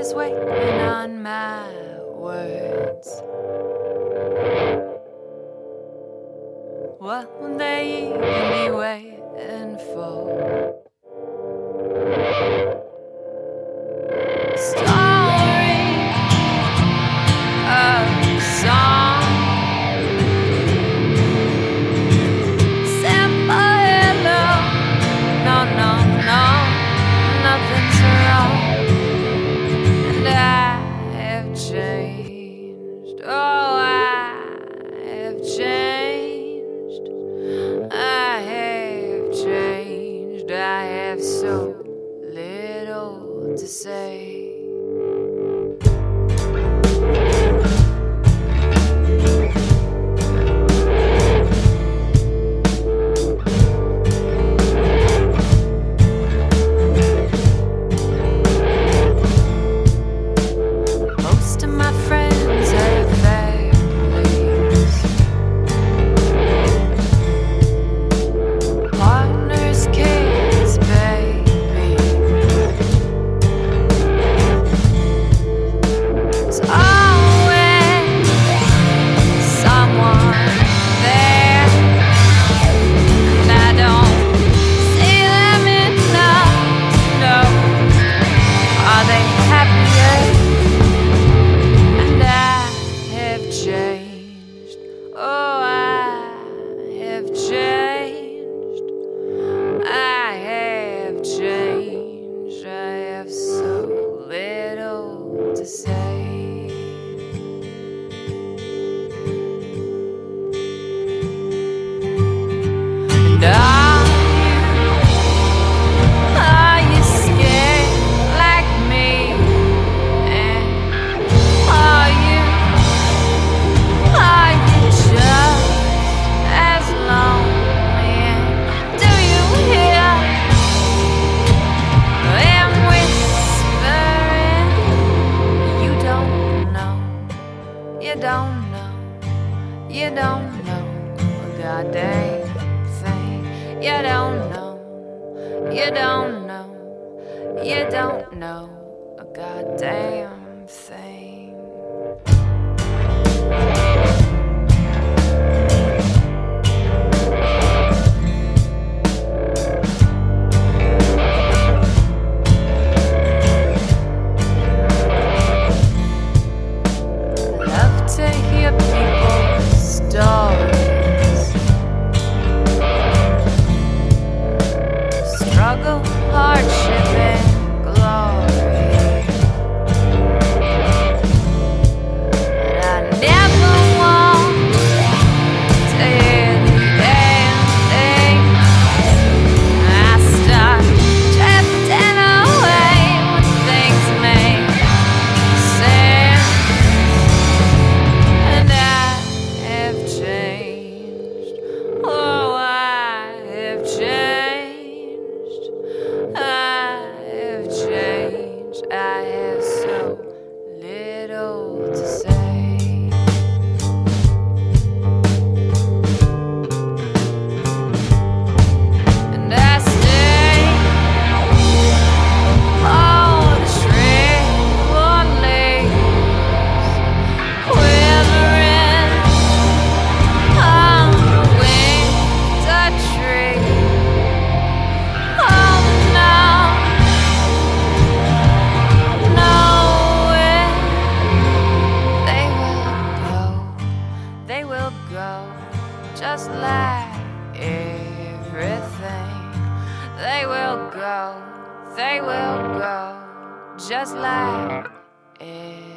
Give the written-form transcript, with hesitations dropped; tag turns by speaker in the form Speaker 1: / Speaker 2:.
Speaker 1: just waiting on my words. What will they even be waiting for? Story of song, simple hello, no, no, no, nothing's wrong, and I have changed. Oh, I have changed. I have changed. I have so little to say. Most of my friends have families, partners, kids, baby. There's always someone there, and I don't see them enough to know, are they happier? And I have changed. Oh, I have changed. I have changed. I have so little to say. And are you scared like me? And are you just as lonely? And do you hear them whispering? You don't know, you don't know, you don't know a goddamn thing. You don't know, you don't know, you don't know a goddamn thing. I love to hear people's stories, struggle, hardship, and glory. But I never want to hear the ending. I start drifting away when things make sense, and I have changed. Oh, I have changed. I have changed. I have so little to say. And I stay on the shriveled leaves, quivering on the winter tree. Oh no, nowhere. They will go, just like everything. They will go, just like everything.